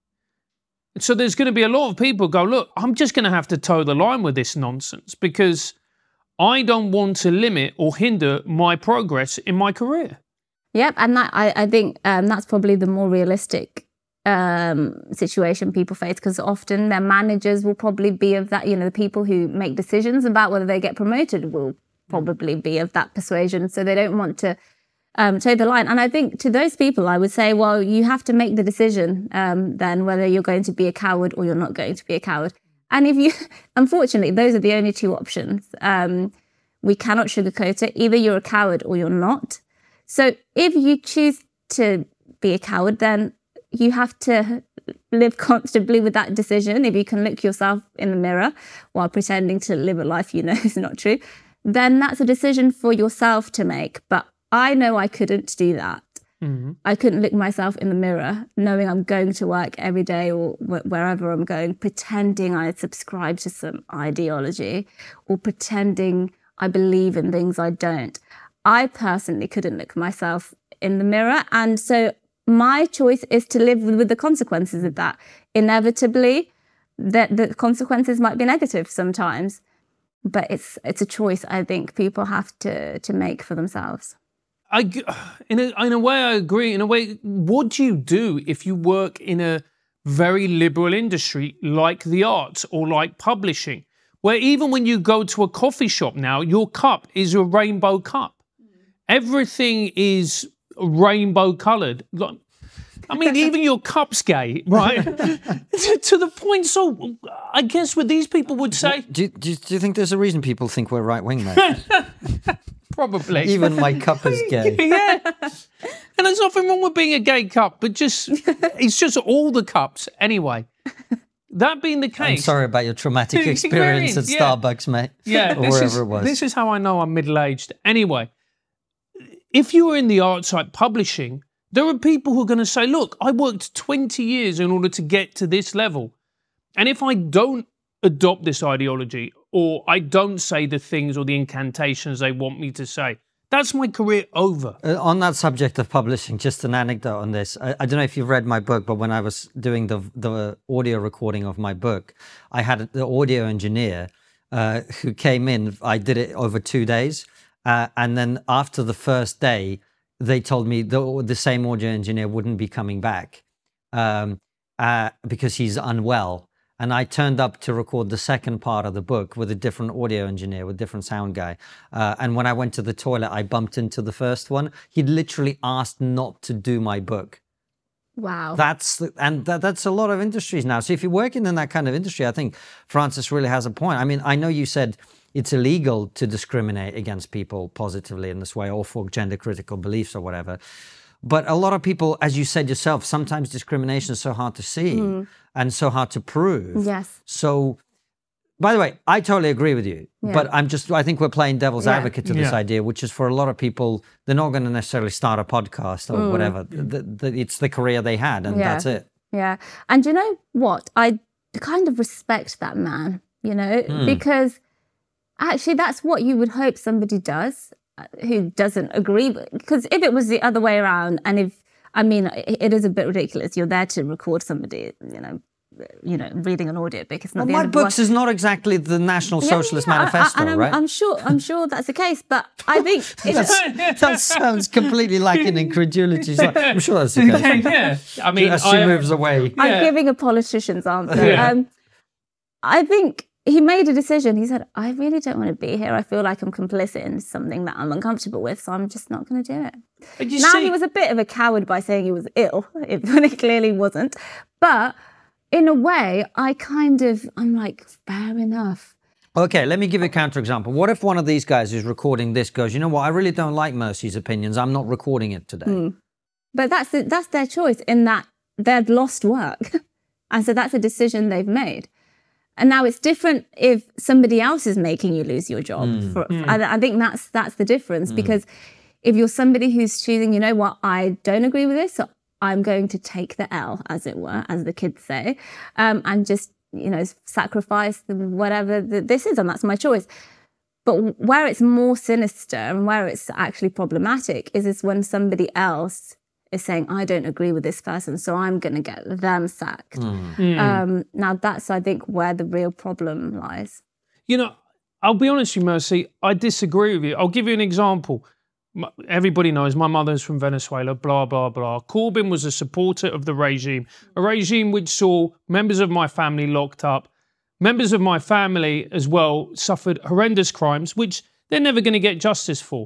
So there's going to be a lot of people go, look, I'm just going to have to toe the line with this nonsense because I don't want to limit or hinder my progress in my career. Yep, and that I, I think um, that's probably the more realistic um, situation people face, because often their managers will probably be of that, you know, the people who make decisions about whether they get promoted will probably be of that persuasion. So they don't want to um, toe the line. And I think to those people, I would say, well, you have to make the decision um, then whether you're going to be a coward or you're not going to be a coward. And if you, unfortunately, those are the only two options. Um, we cannot sugarcoat it. Either you're a coward or you're not. So if you choose to be a coward, then you have to live comfortably with that decision. If you can look yourself in the mirror while pretending to live a life you know is not true, then that's a decision for yourself to make. But I know I couldn't do that. Mm-hmm. I couldn't look myself in the mirror knowing I'm going to work every day or wh- wherever I'm going, pretending I subscribe to some ideology or pretending I believe in things I don't. I personally couldn't look myself in the mirror. And so my choice is to live with the consequences of that. Inevitably, that the consequences might be negative sometimes, but it's it's a choice I think people have to to make for themselves. I, in a, in a way, I agree. In a way, what do you do if you work in a very liberal industry like the arts or like publishing, where even when you go to a coffee shop now, your cup is a rainbow cup. Everything is rainbow coloured. I mean, even your cup's gay, right? to, to the point. So I guess what these people would say... Do you, do, you, do you think there's a reason people think we're right-wing, mate? Probably. Even my cup is gay. Yeah. And there's nothing wrong with being a gay cup, but just it's just all the cups anyway. That being the case... I'm sorry about your traumatic experience at yeah. Starbucks, mate. Yeah, or this wherever is, it was. This is how I know I'm middle-aged. Anyway, if you were in the arts like publishing, there are people who are going to say, look, I worked twenty years in order to get to this level. And if I don't adopt this ideology, or I don't say the things or the incantations they want me to say, that's my career over. Uh, on that subject of publishing, just an anecdote on this. I, I don't know if you've read my book, but when I was doing the the audio recording of my book, I had the audio engineer uh, who came in. I did it over two days. Uh, and then after the first day, they told me the, the same audio engineer wouldn't be coming back um, uh, because he's unwell. And I turned up to record the second part of the book with a different audio engineer, with a different sound guy. Uh, and when I went to the toilet, I bumped into the first one. He'd literally asked not to do my book. Wow. That's and that, that's a lot of industries now. So if you're working in that kind of industry, I think Francis really has a point. I mean, I know you said it's illegal to discriminate against people positively in this way, or for gender critical beliefs or whatever. But a lot of people, as you said yourself, sometimes discrimination is so hard to see mm. and so hard to prove. Yes. So, by the way, I totally agree with you. Yeah. But I'm just, I think we're playing devil's yeah. advocate to this yeah. idea, which is for a lot of people, they're not going to necessarily start a podcast or mm. whatever. The, the, it's the career they had, and yeah. that's it. Yeah. And you know what? I kind of respect that man, you know, mm. because actually that's what you would hope somebody does. Who doesn't agree with, because if it was the other way around, and if I mean it, it is a bit ridiculous, you're there to record somebody, you know, you know, reading an audio book. It's not. Well, the my end of books the is not exactly the National yeah, Socialist yeah, Manifesto, I, I, and I'm, right? I'm sure, I'm sure that's the case, but I think it's, that sounds completely lacking in credulity. Like, I'm sure that's the case. Yeah, I mean, as she I, moves away, I'm yeah. giving a politician's answer. Yeah. Um, I think. He made a decision. He said, I really don't want to be here. I feel like I'm complicit in something that I'm uncomfortable with, so I'm just not going to do it. Now, see... he was a bit of a coward by saying he was ill, when it clearly wasn't. But in a way, I kind of, I'm like, fair enough. Okay, let me give you a counterexample. What if one of these guys who's recording this goes, you know what, I really don't like Mercy's opinions. I'm not recording it today. Mm. But that's the, that's their choice, in that they've lost work. And so that's a decision they've made. And now it's different if somebody else is making you lose your job. Mm. For, mm. I, I think that's that's the difference. Mm. Because if you're somebody who's choosing, you know what, I don't agree with this, so I'm going to take the L, as it were, as the kids say, um, and just, you know, sacrifice the, whatever the, this is, and that's my choice. But where it's more sinister and where it's actually problematic is, is when somebody else is saying, I don't agree with this person, so I'm going to get them sacked. Mm. Um, now, that's, I think, where the real problem lies. You know, I'll be honest with you, Mercy, I disagree with you. I'll give you an example. Everybody knows my mother's from Venezuela, blah, blah, blah. Corbyn was a supporter of the regime, a regime which saw members of my family locked up. Members of my family as well suffered horrendous crimes, which they're never going to get justice for.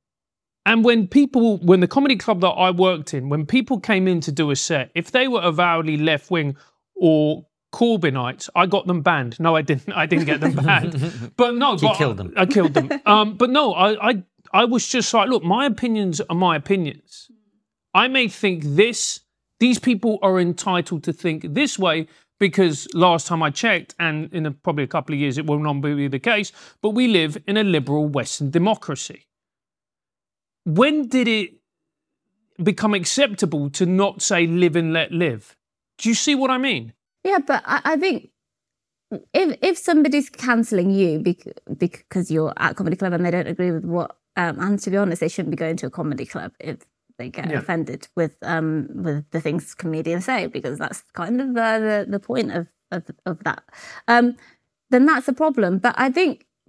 And when people, when the comedy club that I worked in, when people came in to do a set, if they were avowedly left-wing or Corbynites, I got them banned. No, I didn't. I didn't get them banned. But no, you but killed them. I, I killed them. Um, but no, I, I, I was just like, look, my opinions are my opinions. I may think this. These people are entitled to think this way because last time I checked, and in a, probably a couple of years it will not be the case, but we live in a liberal Western democracy. When did it become acceptable to not say live and let live? Do you see what I mean? Yeah, but I, I think if if somebody's cancelling you because, because you're at a comedy club and they don't agree with what, um, and to be honest, they shouldn't be going to a comedy club if they get yeah. offended with um with the things comedians say, because that's kind of uh, the the point of of, of that. Um, then that's a problem. But I think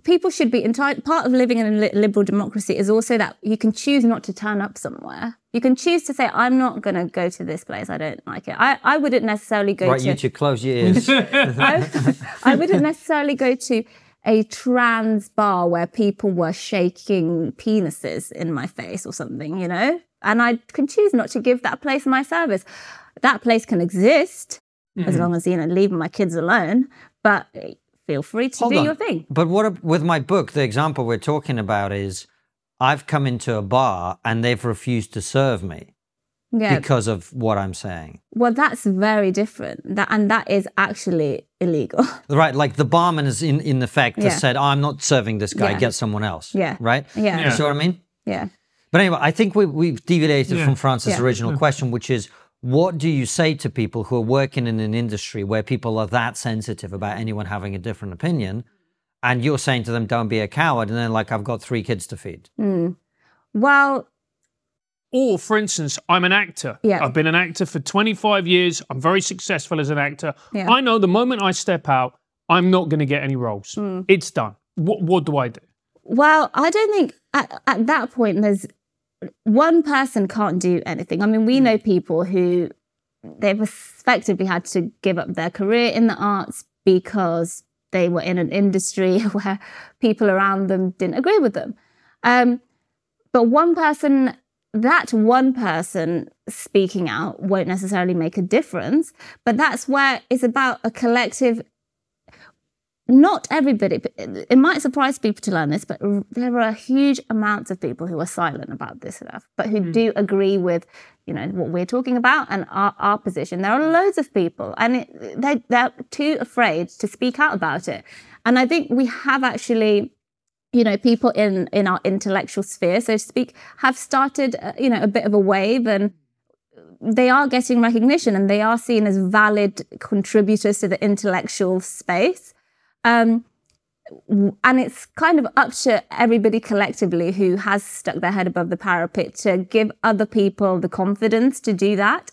people should be entitled. Part of living in a li- liberal democracy is also that you can choose not to turn up somewhere. You can choose to say, I'm not going to go to this place. I don't like it. I, I wouldn't necessarily go right, to... you two, close your ears. I, I wouldn't necessarily go to a trans bar where people were shaking penises in my face or something, you know? And I can choose not to give that place my service. That place can exist mm-hmm. as long as, you know, leaving my kids alone. But feel free to Hold do on. your thing. But what with my book, the example we're talking about is I've come into a bar and they've refused to serve me yeah. because of what I'm saying. Well, that's very different. That and that is actually illegal. Right, like the barman is in, in effect yeah. has said, oh, I'm not serving this guy, yeah. get someone else. Yeah. Right? Yeah. You see what I mean? Yeah. But anyway, I think we, we've deviated yeah. from Francis' yeah. original yeah. question, which is, what do you say to people who are working in an industry where people are that sensitive about anyone having a different opinion, and you're saying to them, don't be a coward, and then like, I've got three kids to feed? Mm. Well... Or, for instance, I'm an actor. Yeah. I've been an actor for twenty-five years. I'm very successful as an actor. Yeah. I know the moment I step out, I'm not going to get any roles. Mm. It's done. What, what do I do? Well, I don't think at, at that point there's... One person can't do anything. I mean, we know people who they've effectively had to give up their career in the arts because they were in an industry where people around them didn't agree with them. Um, but one person, that one person speaking out won't necessarily make a difference. But that's where it's about a collective. Not everybody, it might surprise people to learn this, but there are huge amounts of people who are silent about this stuff, but who mm. do agree with, you know, what we're talking about and our, our position. There are loads of people, and it, they, they're too afraid to speak out about it. And I think we have actually, you know, people in, in our intellectual sphere, so to speak, have started, uh, you know, a bit of a wave, and they are getting recognition and they are seen as valid contributors to the intellectual space. Um, and it's kind of up to everybody collectively who has stuck their head above the parapet to give other people the confidence to do that.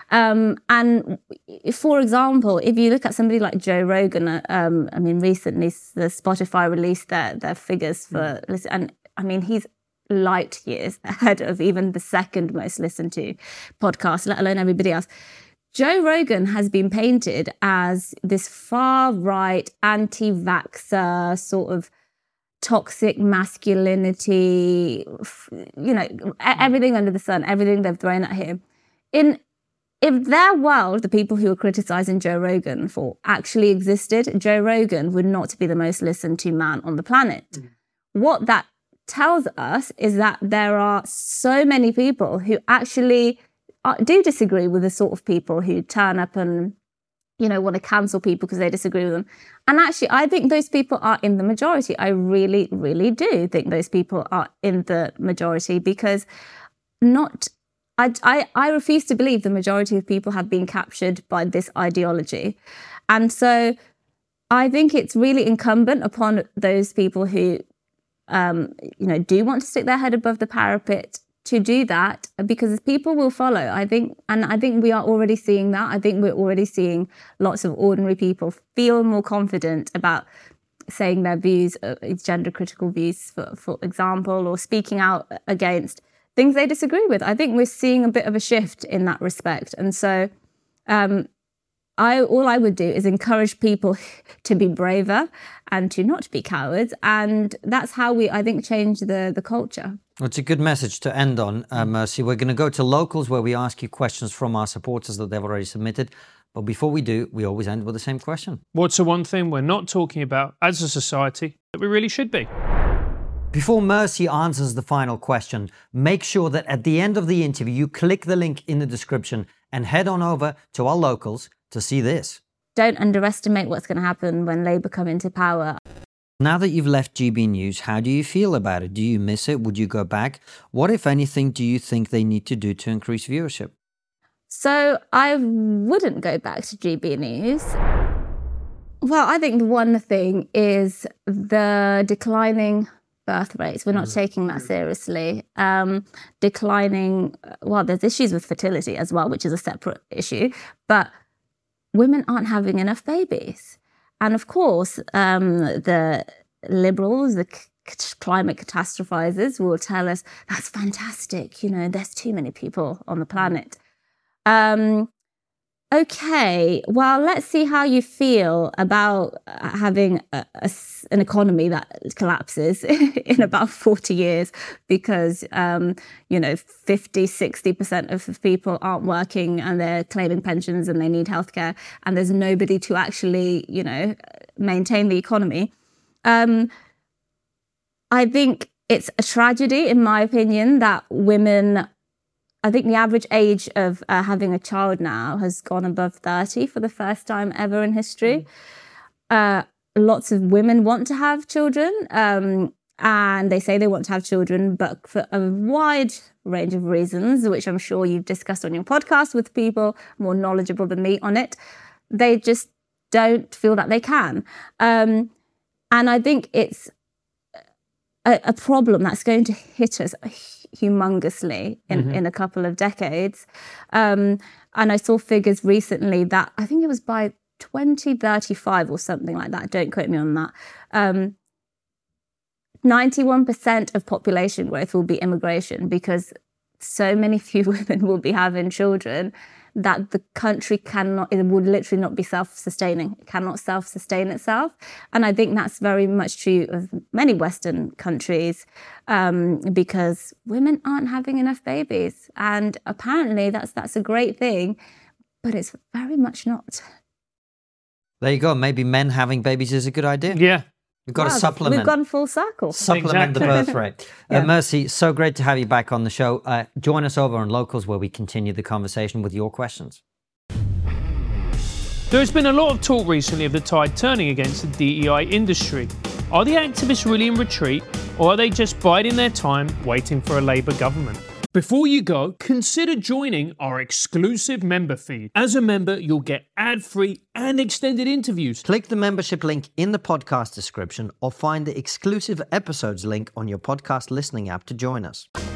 Um, and for example, if you look at somebody like Joe Rogan, um, I mean, recently the Spotify released their, their figures for, mm. and I mean, he's light years ahead of even the second most listened to podcast, let alone everybody else. Joe Rogan has been painted as this far-right, anti-vaxxer, sort of toxic masculinity, you know, everything under the sun, everything they've thrown at him. In If their world, the people who are criticising Joe Rogan for, actually existed, Joe Rogan would not be the most listened to man on the planet. Mm. What that tells us is that there are so many people who actually do disagree with the sort of people who turn up and, you know, want to cancel people because they disagree with them. And actually, I think those people are in the majority. I really, really do think those people are in the majority because not... I, I, I refuse to believe the majority of people have been captured by this ideology. And so I think it's really incumbent upon those people who, um, you know, do want to stick their head above the parapet to do that, because people will follow, I think. And I think we are already seeing that. I think we're already seeing lots of ordinary people feel more confident about saying their views, uh, gender critical views, for, for example, or speaking out against things they disagree with. I think we're seeing a bit of a shift in that respect. And so um, I all I would do is encourage people to be braver and to not be cowards. And that's how we, I think, change the, the culture. Well, it's a good message to end on, uh, Mercy. We're going to go to locals where we ask you questions from our supporters that they've already submitted. But before we do, we always end with the same question. What's the one thing we're not talking about as a society that we really should be? Before Mercy answers the final question, make sure that at the end of the interview, you click the link in the description and head on over to our locals to see this. Don't underestimate what's going to happen when Labour come into power. Now that you've left G B News, how do you feel about it? Do you miss it? Would you go back? What, if anything, do you think they need to do to increase viewership? So I wouldn't go back to G B News. Well, I think one thing is the declining birth rates. We're not taking that seriously. Um, declining, well, there's issues with fertility as well, which is a separate issue, but women aren't having enough babies. And of course, um, the liberals, the c- climate catastrophizers, will tell us that's fantastic. You know, there's too many people on the planet. Um, okay, well, let's see how you feel about having a, a, an economy that collapses in about forty years because, um, you know, fifty, sixty percent of people aren't working and they're claiming pensions and they need healthcare and there's nobody to actually, you know, maintain the economy. Um, I think it's a tragedy, in my opinion, that women... I think the average age of uh, having a child now has gone above thirty for the first time ever in history. Uh, lots of women want to have children, um, and they say they want to have children, but for a wide range of reasons, which I'm sure you've discussed on your podcast with people more knowledgeable than me on it, they just don't feel that they can. Um, and I think it's a, a problem that's going to hit us humongously in, mm-hmm. in a couple of decades. Um, and I saw figures recently that I think it was by twenty thirty-five or something like that. Don't quote me on that. Um, ninety-one percent of population growth will be immigration because so many few women will be having children that the country cannot, it would literally not be self-sustaining. It cannot self-sustain itself. And I think that's very much true of many Western countries um, because women aren't having enough babies. And apparently that's that's a great thing, but it's very much not. There you go. Maybe men having babies is a good idea. Yeah. We've got wow, to supplement. We've gone full circle. Supplement exactly. the birth rate. yeah. uh, Mercy, so great to have you back on the show. Uh, join us over on Locals where we continue the conversation with your questions. There's been a lot of talk recently of the tide turning against the D E I industry. Are the activists really in retreat, or are they just biding their time waiting for a Labour government? Before you go, consider joining our exclusive member feed. As a member, you'll get ad-free and extended interviews. Click the membership link in the podcast description or find the exclusive episodes link on your podcast listening app to join us.